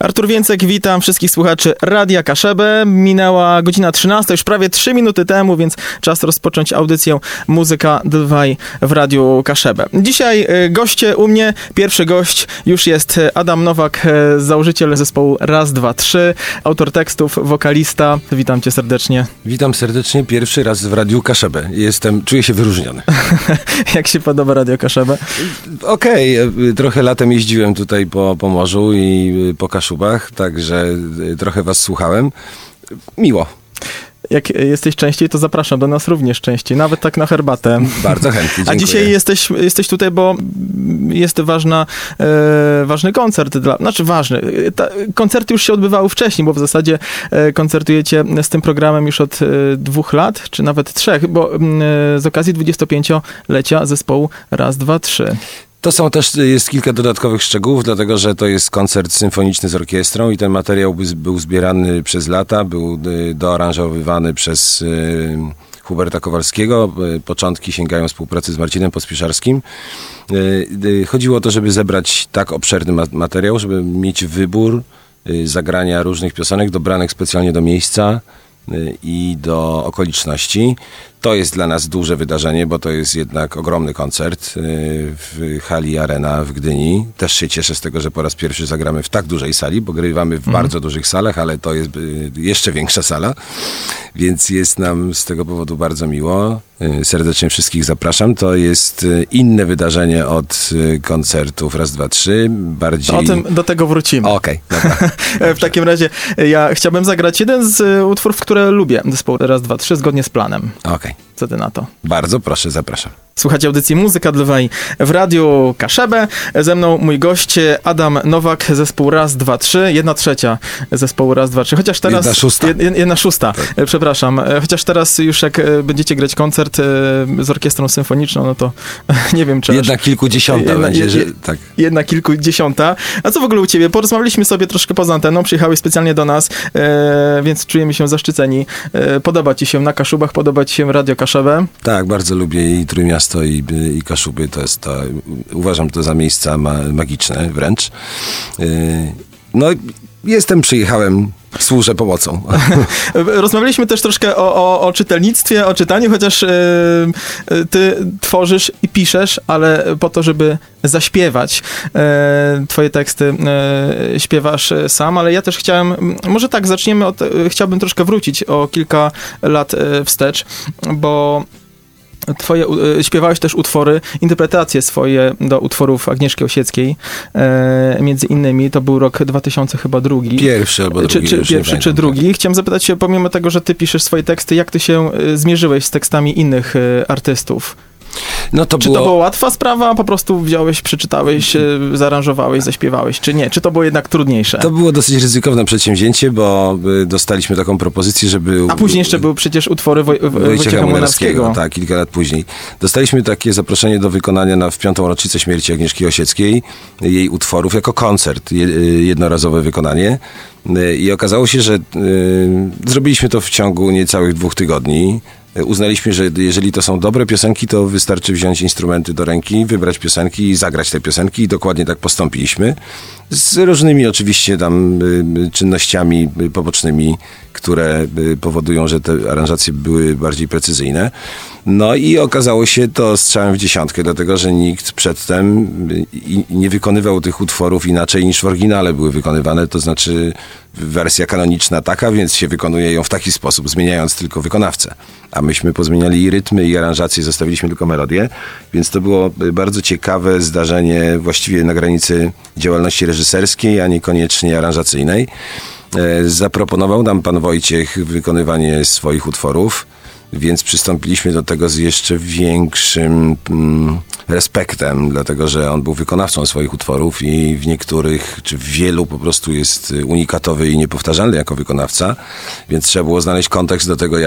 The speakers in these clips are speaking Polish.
Artur Więcek, witam wszystkich słuchaczy Radia Kaszebę. Minęła godzina 13, już prawie 3 minuty temu, więc czas rozpocząć audycję Muzyka Dwaj w Radiu Kaszebę. Dzisiaj goście u mnie. Pierwszy gość już jest Adam Nowak, założyciel zespołu Raz, Dwa, Trzy, autor tekstów, wokalista. Witam cię serdecznie. Witam serdecznie, pierwszy raz w Radiu Kaszebę. Czuję się wyróżniony. Jak się podoba Radio Kaszebę? Okej, trochę latem jeździłem tutaj po morzu i po Kaszubach, także trochę was słuchałem. Miło. Jak jesteś częściej, to zapraszam do nas również częściej, nawet tak na herbatę. Bardzo chętnie, dziękuję. A dzisiaj jesteś tutaj, bo jest ważny koncert. Ważny. Koncerty już się odbywały wcześniej, bo w zasadzie koncertujecie z tym programem już od 2 lat, czy nawet 3, bo z okazji 25-lecia zespołu Raz, Dwa, Trzy. Jest kilka dodatkowych szczegółów, dlatego że to jest koncert symfoniczny z orkiestrą i ten materiał był zbierany przez lata, był doaranżowywany przez Huberta Kowalskiego. Początki sięgają współpracy z Marcinem Pospieszarskim. Chodziło o to, żeby zebrać tak obszerny materiał, żeby mieć wybór zagrania różnych piosenek dobranych specjalnie do miejsca i do okoliczności. To jest dla nas duże wydarzenie, bo to jest jednak ogromny koncert w hali Arena w Gdyni. Też się cieszę z tego, że po raz pierwszy zagramy w tak dużej sali, bo grywamy w bardzo dużych salach, ale to jest jeszcze większa sala, więc jest nam z tego powodu bardzo miło. Serdecznie wszystkich zapraszam. To jest inne wydarzenie od koncertów Raz, Dwa, Trzy. Bardziej... Do tego wrócimy. Okej, dobra. W takim razie ja chciałbym zagrać jeden z utworów, które lubię. Zespół Raz, Dwa, Trzy, zgodnie z planem. Okej. Co ty na to? Bardzo proszę, zapraszam. Słuchajcie audycji Muzyka Dwaj w Radiu Kaszebę. Ze mną mój gość Adam Nowak, zespół Raz, Dwa, Trzy. 1/3 zespołu Raz, Dwa, Trzy. Chociaż teraz... 1/6. 1/6. Tak. Przepraszam. Chociaż teraz już jak będziecie grać koncert z orkiestrą symfoniczną, no to nie wiem, czy... Jedna kilkudziesiąta będzie, że... Tak. Jedna kilkudziesiąta. A co w ogóle u ciebie? Porozmawialiśmy sobie troszkę poza anteną, przyjechałeś specjalnie do nas, więc czujemy się zaszczyceni. Podoba ci się na Kaszubach, podoba ci się Radio Kaszebę? Tak, bardzo lubię i Trójmiasto, i Kaszuby. Uważam to za miejsca magiczne wręcz. Przyjechałem, służę pomocą. Rozmawialiśmy też troszkę o czytelnictwie, o czytaniu, chociaż ty tworzysz i piszesz, ale po to, żeby zaśpiewać. Twoje teksty śpiewasz sam, ale ja też może tak, chciałbym troszkę wrócić o kilka lat wstecz, bo śpiewałeś też interpretacje swoje do utworów Agnieszki Osieckiej. Między innymi to był rok 2002. Pierwszy albo drugi. Pierwszy czy drugi. Chciałem zapytać się, pomimo tego, że ty piszesz swoje teksty, jak ty się zmierzyłeś z tekstami innych artystów? To była łatwa sprawa? Po prostu wziąłeś, przeczytałeś, zaaranżowałeś, zaśpiewałeś, czy nie? Czy to było jednak trudniejsze? To było dosyć ryzykowne przedsięwzięcie, bo dostaliśmy taką propozycję, żeby... A później jeszcze były przecież utwory Wojciecha Młynarskiego. Tak, kilka lat później. Dostaliśmy takie zaproszenie do wykonania w 5. rocznicę śmierci Agnieszki Osieckiej, jej utworów, jako koncert, jednorazowe wykonanie. I okazało się, że zrobiliśmy to w ciągu niecałych 2 tygodni. Uznaliśmy, że jeżeli to są dobre piosenki, to wystarczy wziąć instrumenty do ręki, wybrać piosenki i zagrać te piosenki i dokładnie tak postąpiliśmy. Z różnymi oczywiście tam czynnościami pobocznymi, które powodują, że te aranżacje były bardziej precyzyjne. I okazało się to strzałem w dziesiątkę, dlatego że nikt przedtem nie wykonywał tych utworów inaczej niż w oryginale były wykonywane, to znaczy wersja kanoniczna taka, więc się wykonuje ją w taki sposób, zmieniając tylko wykonawcę. A myśmy pozmieniali i rytmy, i aranżacje, zostawiliśmy tylko melodię, więc to było bardzo ciekawe zdarzenie, właściwie na granicy działalności reżyserskiej, a niekoniecznie aranżacyjnej. Zaproponował nam pan Wojciech wykonywanie swoich utworów, więc przystąpiliśmy do tego z jeszcze większym respektem, dlatego że on był wykonawcą swoich utworów i w niektórych, czy w wielu po prostu jest unikatowy i niepowtarzalny jako wykonawca, więc trzeba było znaleźć kontekst do tego,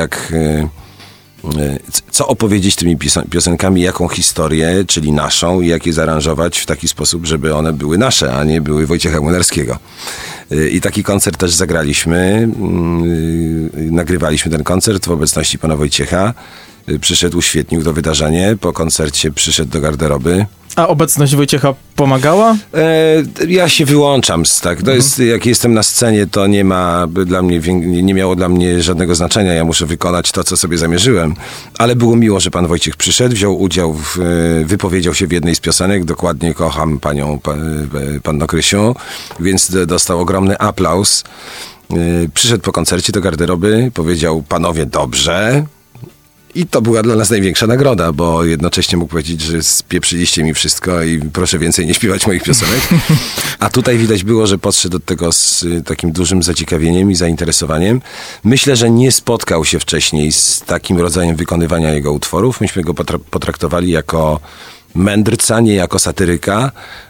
co opowiedzieć tymi piosenkami, jaką historię, czyli naszą, i jak je zaaranżować w taki sposób, żeby one były nasze, a nie były Wojciecha Młynarskiego. I taki koncert też zagraliśmy. Nagrywaliśmy ten koncert w obecności pana Wojciecha. Przyszedł, uświetnił to wydarzenie. Po koncercie przyszedł do garderoby. A obecność Wojciecha pomagała? Ja się wyłączam z tak. To jest, jak jestem na scenie, to nie miało dla mnie żadnego znaczenia. Ja muszę wykonać to, co sobie zamierzyłem. Ale było miło, że pan Wojciech przyszedł, wziął udział, wypowiedział się w jednej z piosenek. Dokładnie kocham panno Krysiu, więc dostał ogromny aplauz. Przyszedł po koncercie do garderoby, powiedział: panowie, dobrze. I to była dla nas największa nagroda, bo jednocześnie mógł powiedzieć, że spieprzyliście mi wszystko i proszę więcej nie śpiewać moich piosenek. A tutaj widać było, że podszedł do tego z takim dużym zaciekawieniem i zainteresowaniem. Myślę, że nie spotkał się wcześniej z takim rodzajem wykonywania jego utworów. Myśmy go potraktowali jako mędrca, nie jako satyryka.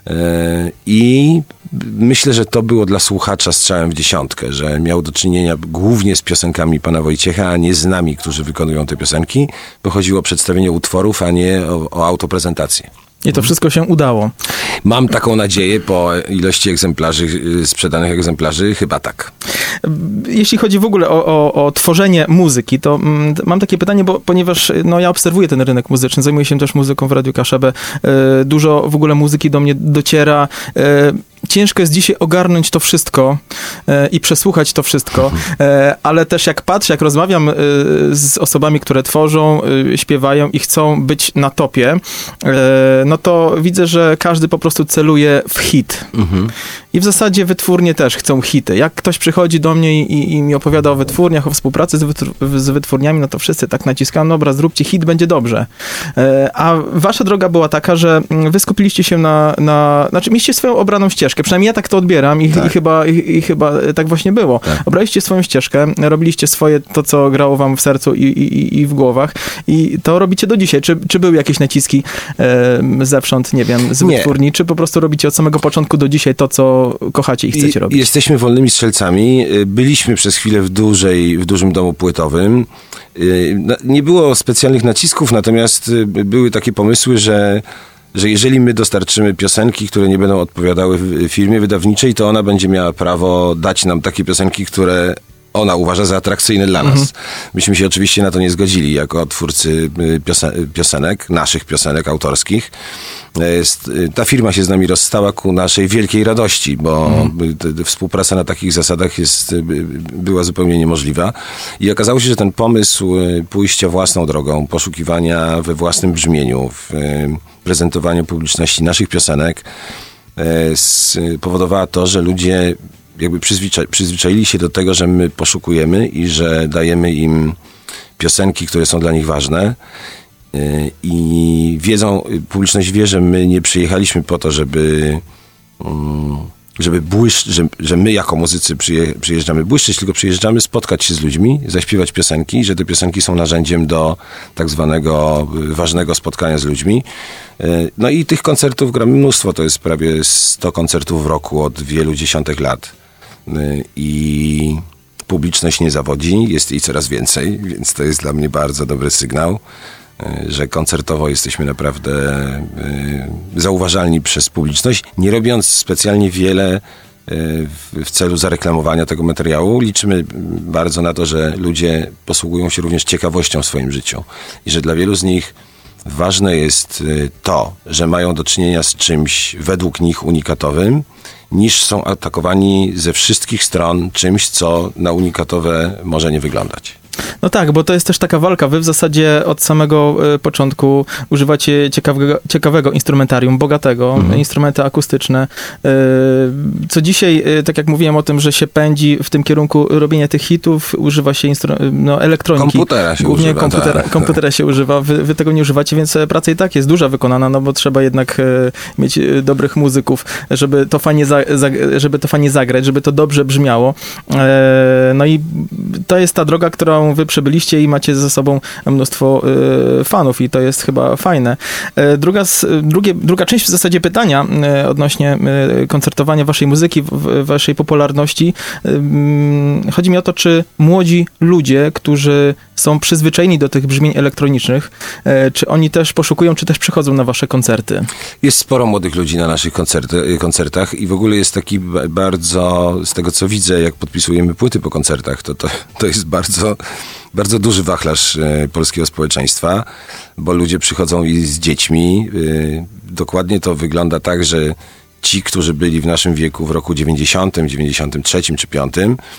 I myślę, że to było dla słuchacza strzałem w dziesiątkę, że miał do czynienia głównie z piosenkami pana Wojciecha, a nie z nami, którzy wykonują te piosenki, bo chodziło o przedstawienie utworów, a nie o autoprezentację. I to wszystko się udało. Mam taką nadzieję po ilości sprzedanych egzemplarzy, chyba tak. Jeśli chodzi w ogóle o tworzenie muzyki, to mam takie pytanie, ponieważ ja obserwuję ten rynek muzyczny, zajmuję się też muzyką w Radiu Kaszebę, dużo w ogóle muzyki do mnie dociera. Ciężko jest dzisiaj ogarnąć to wszystko i przesłuchać to wszystko, ale też jak patrzę, jak rozmawiam z osobami, które tworzą, śpiewają i chcą być na topie, no to widzę, że każdy po prostu celuje w hit. I w zasadzie wytwórnie też chcą hity. Jak ktoś przychodzi do mnie i mi opowiada o wytwórniach, o współpracy z wytwórniami, no to wszyscy tak naciskają: dobra, zróbcie hit, będzie dobrze. A wasza droga była taka, że wy skupiliście się znaczy mieliście swoją obraną ścieżkę. Przynajmniej ja tak to odbieram i chyba tak właśnie było. Tak. Obraliście swoją ścieżkę, robiliście swoje, to co grało wam w sercu i w głowach i to robicie do dzisiaj. Czy były jakieś naciski zewsząd, nie wiem, z wytwórni, czy po prostu robicie od samego początku do dzisiaj to, co kochacie i chcecie robić? Jesteśmy wolnymi strzelcami. Byliśmy przez chwilę w dużym domu płytowym. Nie było specjalnych nacisków, natomiast były takie pomysły, że jeżeli my dostarczymy piosenki, które nie będą odpowiadały firmie wydawniczej, to ona będzie miała prawo dać nam takie piosenki, które ona uważa za atrakcyjne dla nas. Myśmy się oczywiście na to nie zgodzili, jako twórcy piosenek, naszych piosenek autorskich. Ta firma się z nami rozstała ku naszej wielkiej radości, bo współpraca na takich zasadach była zupełnie niemożliwa. I okazało się, że ten pomysł pójścia własną drogą, poszukiwania we własnym brzmieniu, w prezentowaniu publiczności naszych piosenek spowodowała to, że ludzie jakby przyzwyczaili się do tego, że my poszukujemy i że dajemy im piosenki, które są dla nich ważne. I publiczność wie, że my nie przyjechaliśmy po to, że my jako muzycy przyjeżdżamy błyszczeć, tylko przyjeżdżamy spotkać się z ludźmi, zaśpiewać piosenki, że te piosenki są narzędziem do tak zwanego ważnego spotkania z ludźmi. No i tych koncertów gramy mnóstwo, to jest prawie 100 koncertów w roku od wielu dziesiątek lat. I publiczność nie zawodzi, jest jej coraz więcej, więc to jest dla mnie bardzo dobry sygnał, że koncertowo jesteśmy naprawdę zauważalni przez publiczność, nie robiąc specjalnie wiele w celu zareklamowania tego materiału. Liczymy bardzo na to, że ludzie posługują się również ciekawością w swoim życiu i że dla wielu z nich ważne jest to, że mają do czynienia z czymś według nich unikatowym, niż są atakowani ze wszystkich stron czymś, co na unikatowe może nie wyglądać. No tak, bo to jest też taka walka. Wy w zasadzie od samego początku używacie ciekawego instrumentarium, bogatego, instrumenty akustyczne. Co dzisiaj, tak jak mówiłem o tym, że się pędzi w tym kierunku robienia tych hitów, używa się elektroniki. Komputera się głównie używa. Komputera się używa. Wy tego nie używacie, więc praca i tak jest duża wykonana, no bo trzeba jednak mieć dobrych muzyków, żeby to fajnie zagrać, żeby to dobrze brzmiało. No i to jest ta droga, którą wy przebyliście i macie ze sobą mnóstwo fanów i to jest chyba fajne. Druga część w zasadzie pytania odnośnie koncertowania waszej muzyki, waszej popularności. Chodzi mi o to, czy młodzi ludzie, którzy są przyzwyczajeni do tych brzmień elektronicznych, czy oni też poszukują, czy też przychodzą na wasze koncerty? Jest sporo młodych ludzi na naszych koncertach i w ogóle jest taki bardzo, z tego co widzę, jak podpisujemy płyty po koncertach, to jest bardzo bardzo duży wachlarz polskiego społeczeństwa, bo ludzie przychodzą i z dziećmi. Dokładnie to wygląda tak, że ci, którzy byli w naszym wieku w roku 90, 93 czy 5,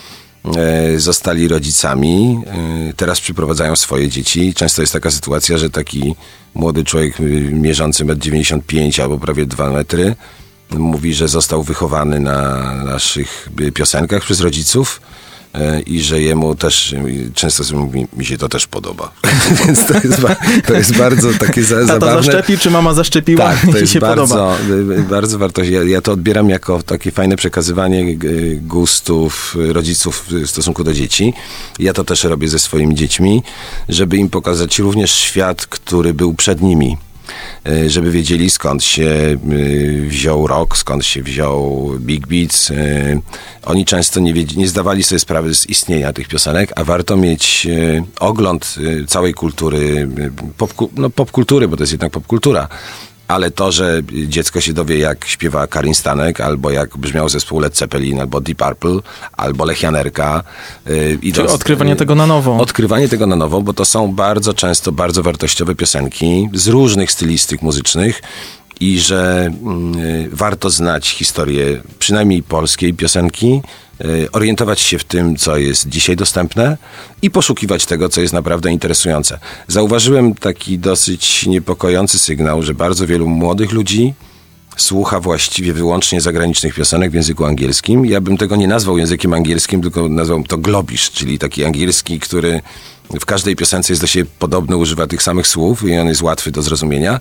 zostali rodzicami, teraz przyprowadzają swoje dzieci. Często jest taka sytuacja, że taki młody człowiek mierzący 1,95 m albo prawie 2 metry mówi, że został wychowany na naszych piosenkach przez rodziców i że jemu też, często mówi, mi się to też podoba. Więc to jest bardzo takie zabawne. Tata zaszczepił, czy mama zaszczepiła? Tak, to jest się podoba. bardzo wartościowe. Ja to odbieram jako takie fajne przekazywanie gustów rodziców w stosunku do dzieci. Ja to też robię ze swoimi dziećmi, żeby im pokazać również świat, który był przed nimi. Żeby wiedzieli, skąd się wziął rock, skąd się wziął big beats. Oni często nie zdawali sobie sprawy z istnienia tych piosenek, a warto mieć ogląd całej kultury, popkultury, bo to jest jednak popkultura. Ale to, że dziecko się dowie, jak śpiewa Karin Stanek, albo jak brzmiał zespół Led Zeppelin, albo Deep Purple, albo Lech Janerka. Czyli odkrywanie tego na nowo. Odkrywanie tego na nowo, bo to są bardzo często bardzo wartościowe piosenki z różnych stylistyk muzycznych i że warto znać historię przynajmniej polskiej piosenki, orientować się w tym, co jest dzisiaj dostępne i poszukiwać tego, co jest naprawdę interesujące. Zauważyłem taki dosyć niepokojący sygnał, że bardzo wielu młodych ludzi słucha właściwie wyłącznie zagranicznych piosenek w języku angielskim. Ja bym tego nie nazwał językiem angielskim, tylko nazwał to globish, czyli taki angielski, który w każdej piosence jest do siebie podobny, używa tych samych słów i on jest łatwy do zrozumienia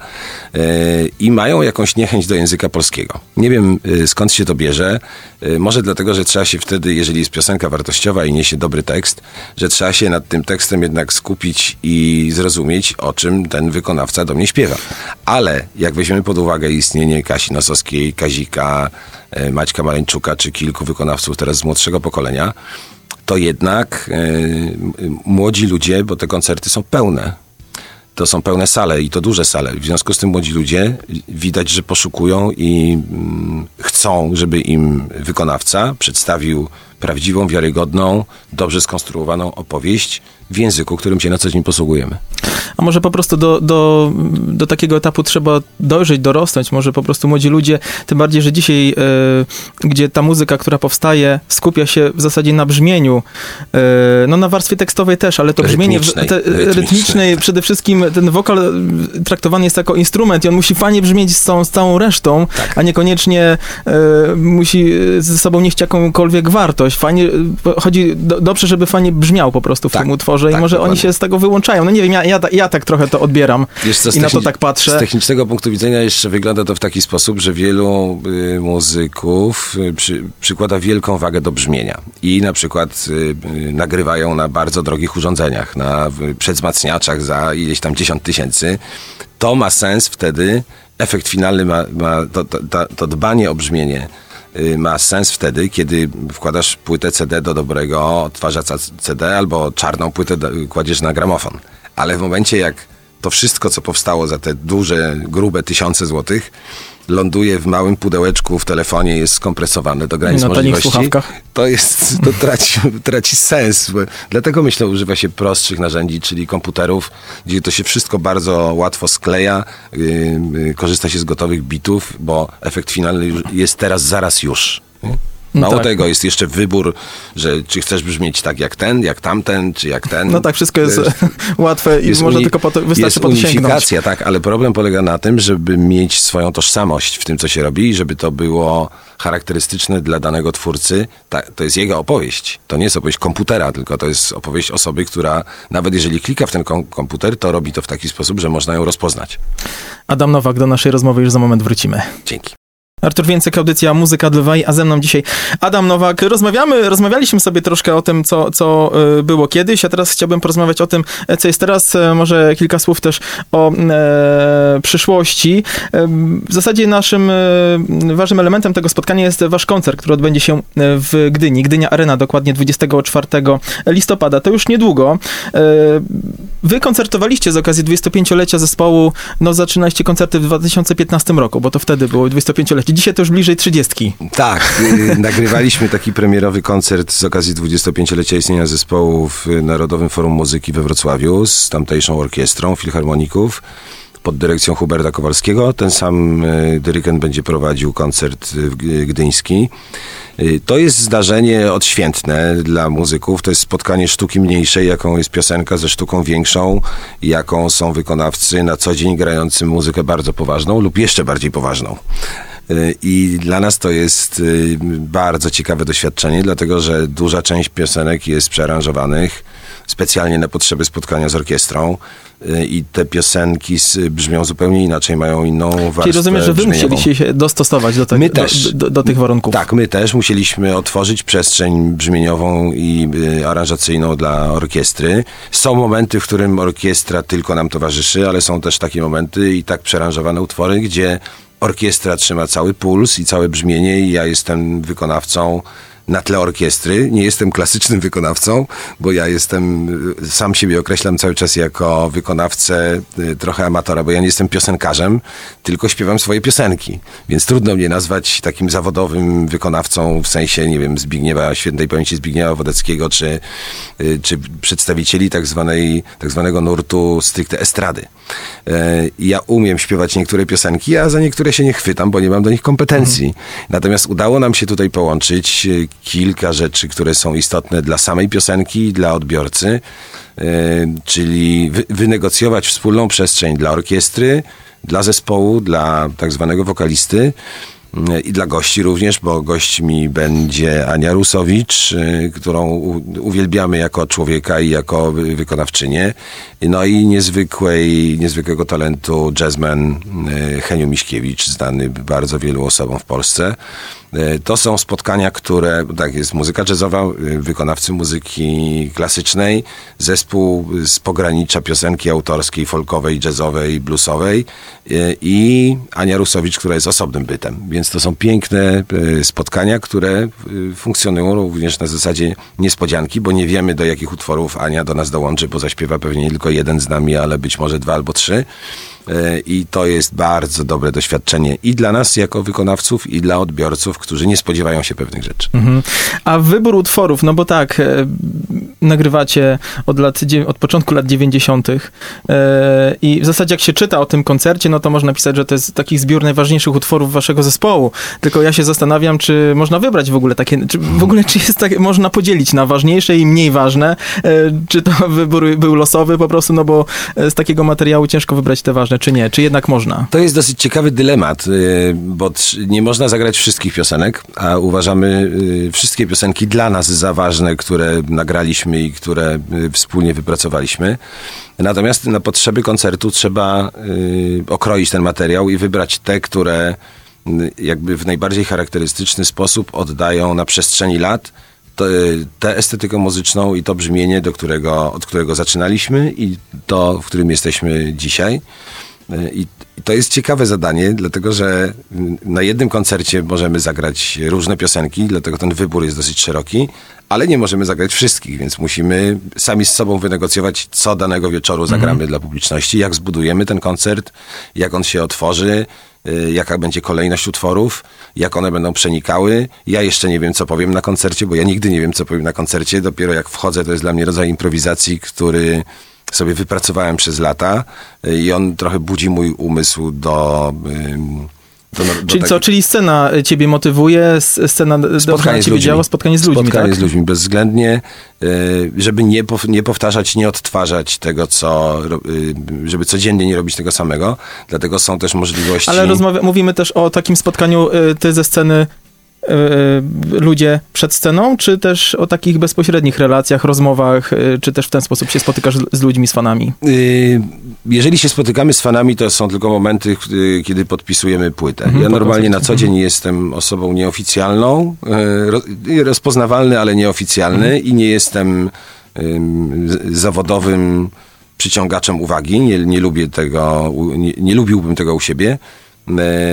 i mają jakąś niechęć do języka polskiego. Nie wiem, skąd się to bierze. Może dlatego, że trzeba się wtedy, jeżeli jest piosenka wartościowa i niesie dobry tekst, że trzeba się nad tym tekstem jednak skupić i zrozumieć, o czym ten wykonawca do mnie śpiewa. Ale jak weźmiemy pod uwagę istnienie Kasi Nosowskiej, Kazika, Maćka Maleńczuka, czy kilku wykonawców teraz z młodszego pokolenia, to jednak młodzi ludzie, bo te koncerty są pełne, to są pełne sale i to duże sale. W związku z tym młodzi ludzie widać, że poszukują i chcą, żeby im wykonawca przedstawił prawdziwą, wiarygodną, dobrze skonstruowaną opowieść w języku, którym się na co dzień posługujemy. A może po prostu do takiego etapu trzeba dojrzeć, dorosnąć. Może po prostu młodzi ludzie, tym bardziej, że dzisiaj, gdzie ta muzyka, która powstaje, skupia się w zasadzie na brzmieniu, no na warstwie tekstowej też, ale to brzmienie rytmicznej, przede wszystkim ten wokal traktowany jest jako instrument i on musi fajnie brzmieć z całą resztą, tak, a niekoniecznie musi ze sobą nieść jakąkolwiek wartość. Fajnie, chodzi dobrze, żeby fajnie brzmiał po prostu w tym utworze i może oni się z tego wyłączają. No nie wiem, ja tak trochę to odbieram i na to tak patrzę. Z technicznego punktu widzenia jeszcze wygląda to w taki sposób, że wielu muzyków przykłada wielką wagę do brzmienia i na przykład nagrywają na bardzo drogich urządzeniach, na przedwzmacniaczach za ileś tam 10 000. To ma sens wtedy, efekt finalny to dbanie o brzmienie ma sens wtedy, kiedy wkładasz płytę CD do dobrego odtwarzacza CD albo czarną płytę kładziesz na gramofon. Ale w momencie, jak to wszystko, co powstało za te duże, grube tysiące złotych, ląduje w małym pudełeczku w telefonie, jest skompresowane do granic możliwości, to traci sens. Dlatego myślę, używa się prostszych narzędzi, czyli komputerów, gdzie to się wszystko bardzo łatwo skleja, korzysta się z gotowych bitów, bo efekt finalny jest teraz, zaraz już. Mało tego, jest jeszcze wybór, że czy chcesz brzmieć tak jak ten, jak tamten, czy jak ten. No tak, wszystko jest łatwe i można tylko wystarczy po to sięgnąć. Unifikacja, tak, ale problem polega na tym, żeby mieć swoją tożsamość w tym, co się robi i żeby to było charakterystyczne dla danego twórcy. To jest jego opowieść. To nie jest opowieść komputera, tylko to jest opowieść osoby, która nawet jeżeli klika w ten komputer, to robi to w taki sposób, że można ją rozpoznać. Adam Nowak, do naszej rozmowy już za moment wrócimy. Dzięki. Artur Więcek, audycja Muzyka dla Waj, a ze mną dzisiaj Adam Nowak. Rozmawialiśmy sobie troszkę o tym, co było kiedyś, a teraz chciałbym porozmawiać o tym, co jest teraz. Może kilka słów też o przyszłości. W zasadzie naszym ważnym elementem tego spotkania jest wasz koncert, który odbędzie się w Gdyni. Gdynia Arena, dokładnie 24 listopada. To już niedługo. wy koncertowaliście z okazji 25-lecia zespołu, zaczynaliście koncerty w 2015 roku, bo to wtedy było 25-lecie. Dzisiaj to już bliżej 30. Tak, nagrywaliśmy taki premierowy koncert z okazji 25-lecia istnienia zespołu w Narodowym Forum Muzyki we Wrocławiu z tamtejszą orkiestrą filharmoników pod dyrekcją Huberta Kowalskiego. Ten sam dyrygent będzie prowadził koncert gdyński. To jest zdarzenie odświętne dla muzyków. To jest spotkanie sztuki mniejszej, jaką jest piosenka, ze sztuką większą, jaką są wykonawcy na co dzień grający muzykę bardzo poważną lub jeszcze bardziej poważną. I dla nas to jest bardzo ciekawe doświadczenie, dlatego że duża część piosenek jest przearanżowanych specjalnie na potrzeby spotkania z orkiestrą i te piosenki brzmią zupełnie inaczej, mają inną warstwę. Czyli rozumiem, że wy brzmieniową. musieliście się dostosować do tych warunków. Tak, my też musieliśmy otworzyć przestrzeń brzmieniową i aranżacyjną dla orkiestry. Są momenty, w którym orkiestra tylko nam towarzyszy, ale są też takie momenty i tak przearanżowane utwory, gdzie orkiestra trzyma cały puls i całe brzmienie i ja jestem wykonawcą na tle orkiestry. Nie jestem klasycznym wykonawcą, bo ja sam siebie określam cały czas jako wykonawcę trochę amatora, bo ja nie jestem piosenkarzem, tylko śpiewam swoje piosenki. Więc trudno mnie nazwać takim zawodowym wykonawcą w sensie, nie wiem, świętej pamięci Zbigniewa Wodeckiego, czy przedstawicieli tak zwanego nurtu stricte estrady. Ja umiem śpiewać niektóre piosenki, a za niektóre się nie chwytam, bo nie mam do nich kompetencji. Natomiast udało nam się tutaj połączyć kilka rzeczy, które są istotne dla samej piosenki i dla odbiorcy, czyli wynegocjować wspólną przestrzeń dla orkiestry, dla zespołu, dla tak zwanego wokalisty i dla gości również, bo gośćmi będzie Ania Rusowicz, którą uwielbiamy jako człowieka i jako wykonawczynię. No i niezwykłego talentu jazzman Heniu Miśkiewicz, znany bardzo wielu osobom w Polsce. To są spotkania, które, tak jest muzyka jazzowa, wykonawcy muzyki klasycznej, zespół z pogranicza piosenki autorskiej, folkowej, jazzowej, bluesowej i Ania Rusowicz, która jest osobnym bytem. Więc to są piękne spotkania, które funkcjonują również na zasadzie niespodzianki, bo nie wiemy, do jakich utworów Ania do nas dołączy, bo zaśpiewa pewnie nie tylko jeden z nami, ale być może 2 albo 3. I to jest bardzo dobre doświadczenie i dla nas jako wykonawców, i dla odbiorców, którzy nie spodziewają się pewnych rzeczy. A wybór utworów, no bo tak, nagrywacie od początku lat 90. I w zasadzie jak się czyta o tym koncercie, no to można napisać, że to jest taki zbiór najważniejszych utworów waszego zespołu. Tylko ja się zastanawiam, czy można wybrać w ogóle takie, czy jest takie, można podzielić na ważniejsze i mniej ważne, czy to wybór był losowy po prostu, no bo z takiego materiału ciężko wybrać te ważne, czy nie, czy jednak można? To jest dosyć ciekawy dylemat, bo nie można zagrać wszystkich piosenek, a uważamy wszystkie piosenki dla nas za ważne, które nagraliśmy i które wspólnie wypracowaliśmy. Natomiast na potrzeby koncertu trzeba okroić ten materiał i wybrać te, które jakby w najbardziej charakterystyczny sposób oddają na przestrzeni lat tę estetykę muzyczną i to brzmienie, od którego zaczynaliśmy i to, w którym jesteśmy dzisiaj. I to jest ciekawe zadanie, dlatego że na jednym koncercie możemy zagrać różne piosenki, dlatego ten wybór jest dosyć szeroki, ale nie możemy zagrać wszystkich, więc musimy sami z sobą wynegocjować, co danego wieczoru zagramy dla publiczności, jak zbudujemy ten koncert, jak on się otworzy, jaka będzie kolejność utworów, jak one będą przenikały. Ja jeszcze nie wiem, co powiem na koncercie, bo ja nigdy nie wiem, co powiem na koncercie. Dopiero jak wchodzę, to jest dla mnie rodzaj improwizacji, który sobie wypracowałem przez lata i on trochę budzi mój umysł Czyli scena ciebie motywuje, scena na ciebie działa, spotkanie z ludźmi, Spotkanie z ludźmi, bezwzględnie, żeby nie powtarzać, nie odtwarzać tego, żeby codziennie nie robić tego samego, dlatego są też możliwości... Ale mówimy też o takim spotkaniu ty ze sceny, ludzie przed sceną, czy też o takich bezpośrednich relacjach, rozmowach, czy też w ten sposób się spotykasz z ludźmi, z fanami? Jeżeli się spotykamy z fanami, to są tylko momenty, kiedy podpisujemy płytę. Ja normalnie na co dzień jestem osobą nieoficjalną, rozpoznawalny, ale nieoficjalny i nie jestem zawodowym przyciągaczem uwagi. Nie lubię tego, nie lubiłbym tego u siebie.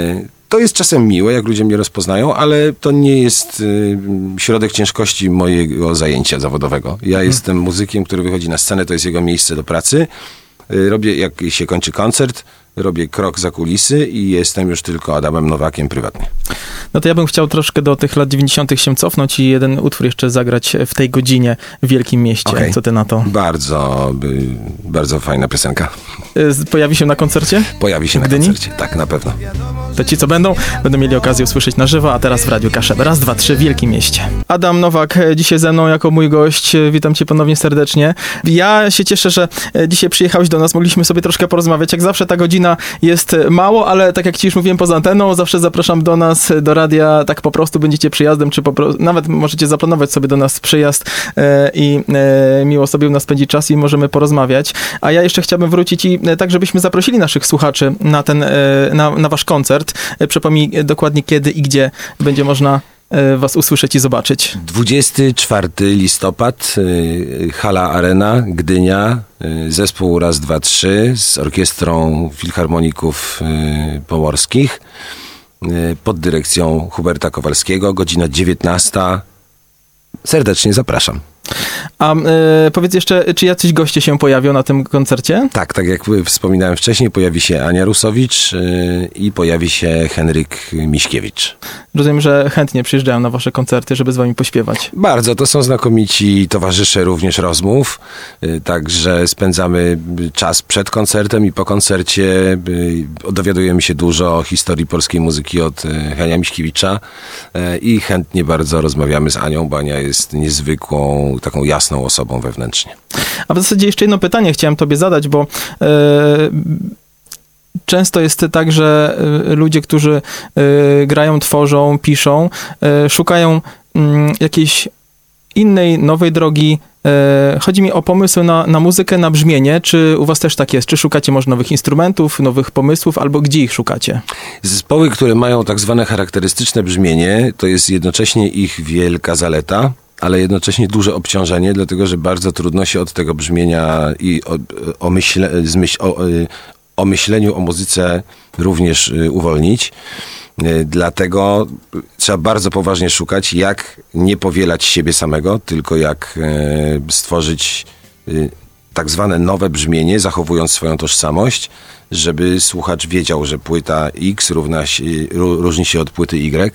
To jest czasem miłe, jak ludzie mnie rozpoznają, ale to nie jest środek ciężkości mojego zajęcia zawodowego. Ja jestem muzykiem, który wychodzi na scenę, to jest jego miejsce do pracy. Robię, jak się kończy koncert, robię krok za kulisy i jestem już tylko Adamem Nowakiem prywatnie. No to ja bym chciał troszkę do tych lat 90. się cofnąć i jeden utwór jeszcze zagrać w tej godzinie w Wielkim Mieście. Okay. Co ty na to? Bardzo fajna piosenka. Pojawi się na koncercie? Pojawi się na koncercie, tak, na pewno. To ci, co będą mieli okazję usłyszeć na żywo, a teraz w Radiu Kaszebę. Raz, dwa, trzy, w Wielkim Mieście. Adam Nowak dzisiaj ze mną jako mój gość. Witam cię ponownie serdecznie. Ja się cieszę, że dzisiaj przyjechałeś do nas. Mogliśmy sobie troszkę porozmawiać. Jak zawsze ta godzina jest mało, ale tak jak ci już mówiłem poza anteną, zawsze zapraszam do nas, do radia, tak po prostu będziecie przyjazdem, czy nawet możecie zaplanować sobie do nas przyjazd i miło sobie u nas spędzić czas i możemy porozmawiać. A ja jeszcze chciałbym wrócić i tak, żebyśmy zaprosili naszych słuchaczy na na wasz koncert. Przypomnij dokładnie kiedy i gdzie będzie można was usłyszeć i zobaczyć. 24 listopad, Hala Arena, Gdynia, zespół Raz, Dwa, Trzy z orkiestrą Filharmoników Pomorskich pod dyrekcją Huberta Kowalskiego, godzina 19. Serdecznie zapraszam. A powiedz jeszcze, czy jacyś goście się pojawią na tym koncercie? Tak jak wspominałem wcześniej, pojawi się Ania Rusowicz i pojawi się Henryk Miśkiewicz. Rozumiem, że chętnie przyjeżdżają na wasze koncerty, żeby z wami pośpiewać. Bardzo, to są znakomici towarzysze również rozmów, także spędzamy czas przed koncertem i po koncercie. Dowiadujemy się dużo o historii polskiej muzyki od Henia Miśkiewicza i chętnie bardzo rozmawiamy z Anią, bo Ania jest niezwykłą, taką jasną osobą wewnętrznie. A w zasadzie jeszcze jedno pytanie chciałem tobie zadać, bo często jest tak, że ludzie, którzy grają, tworzą, piszą, szukają jakiejś innej, nowej drogi. Chodzi mi o pomysły na muzykę, na brzmienie. Czy u was też tak jest? Czy szukacie może nowych instrumentów, nowych pomysłów, albo gdzie ich szukacie? Zespoły, które mają tak zwane charakterystyczne brzmienie, to jest jednocześnie ich wielka zaleta, ale jednocześnie duże obciążenie, dlatego że bardzo trudno się od tego brzmienia i o myśleniu o muzyce również uwolnić. Dlatego trzeba bardzo poważnie szukać, jak nie powielać siebie samego, tylko jak stworzyć tak zwane nowe brzmienie, zachowując swoją tożsamość, żeby słuchacz wiedział, że płyta X różni się od płyty Y,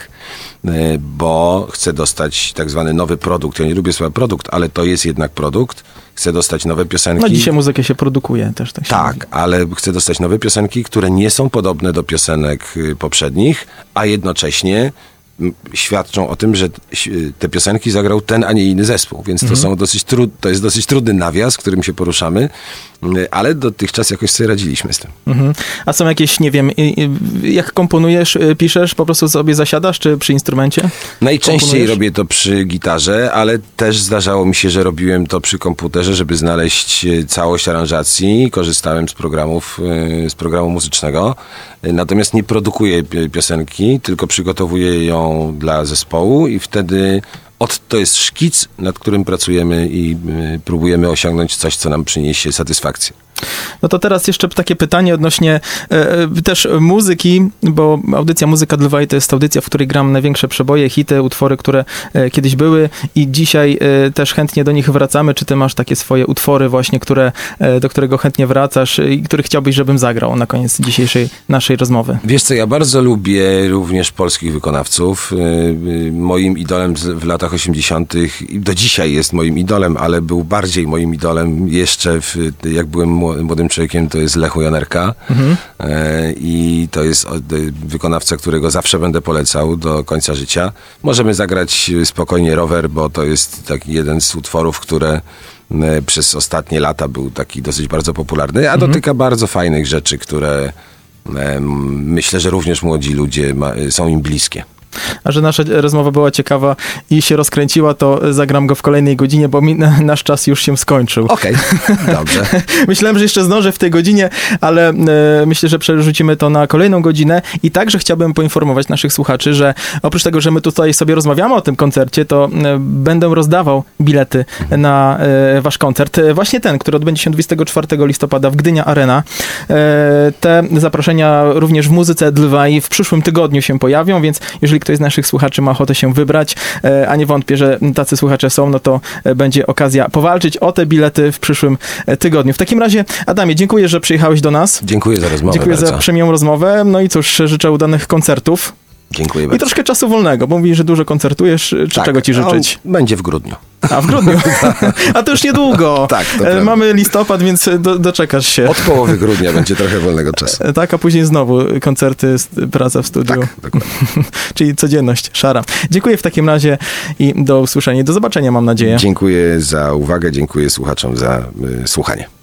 bo chce dostać tak zwany nowy produkt. Ja nie lubię słowa produkt, ale to jest jednak produkt. Chcę dostać nowe piosenki. No dzisiaj muzykę się produkuje też. Tak, ale chcę dostać nowe piosenki, które nie są podobne do piosenek poprzednich, a jednocześnie świadczą o tym, że te piosenki zagrał ten, a nie inny zespół. Więc to jest dosyć trudny nawias, którym się poruszamy, ale dotychczas jakoś sobie radziliśmy z tym. A są jakieś, nie wiem, jak komponujesz, piszesz, po prostu sobie zasiadasz, czy przy instrumencie? Najczęściej robię to przy gitarze, ale też zdarzało mi się, że robiłem to przy komputerze, żeby znaleźć całość aranżacji. Korzystałem z programu muzycznego. Natomiast nie produkuję piosenki, tylko przygotowuję ją dla zespołu i wtedy to jest szkic, nad którym pracujemy i próbujemy osiągnąć coś, co nam przyniesie satysfakcję. No to teraz jeszcze takie pytanie odnośnie też muzyki, bo audycja Muzyka dla Lwa to jest audycja, w której gram największe przeboje, hity, utwory, które kiedyś były i dzisiaj też chętnie do nich wracamy. Czy ty masz takie swoje utwory właśnie, do którego chętnie wracasz i który chciałbyś, żebym zagrał na koniec dzisiejszej naszej rozmowy? Wiesz co, ja bardzo lubię również polskich wykonawców. Moim idolem w latach 80. i do dzisiaj jest moim idolem, ale był bardziej moim idolem jeszcze jak byłem młodym człowiekiem, to jest Lechu Janerka. I to jest wykonawca, którego zawsze będę polecał do końca życia. Możemy zagrać spokojnie Rower, bo to jest taki jeden z utworów, które przez ostatnie lata był taki dosyć bardzo popularny, a dotyka bardzo fajnych rzeczy, które myślę, że również młodzi ludzie są im bliskie. A że nasza rozmowa była ciekawa i się rozkręciła, to zagram go w kolejnej godzinie, bo nasz czas już się skończył. Okej, dobrze. Myślałem, że jeszcze zdążę w tej godzinie, ale myślę, że przerzucimy to na kolejną godzinę i także chciałbym poinformować naszych słuchaczy, że oprócz tego, że my tutaj sobie rozmawiamy o tym koncercie, to będę rozdawał bilety na wasz koncert. Właśnie ten, który odbędzie się 24 listopada w Gdynia Arena. Te zaproszenia również w Muzyce Lwaj w przyszłym tygodniu się pojawią, więc jeżeli ktoś z naszych słuchaczy ma ochotę się wybrać, a nie wątpię, że tacy słuchacze są, no to będzie okazja powalczyć o te bilety w przyszłym tygodniu. W takim razie, Adamie, dziękuję, że przyjechałeś do nas. Dziękuję za rozmowę. Dziękuję bardzo. za przemiłą rozmowę. No i cóż, życzę udanych koncertów. Dziękuję I bardzo. troszkę czasu wolnego, bo mówisz, że dużo koncertujesz. Czego ci życzyć? Będzie w grudniu. A, w grudniu. A to już niedługo. Tak, to prawda. Mamy listopad, więc doczekasz się. Od połowy grudnia będzie trochę wolnego czasu. Tak, a później znowu koncerty, praca w studiu. Tak, dokładnie. Czyli codzienność, szara. Dziękuję w takim razie i do usłyszenia. Do zobaczenia, mam nadzieję. Dziękuję za uwagę, dziękuję słuchaczom za słuchanie.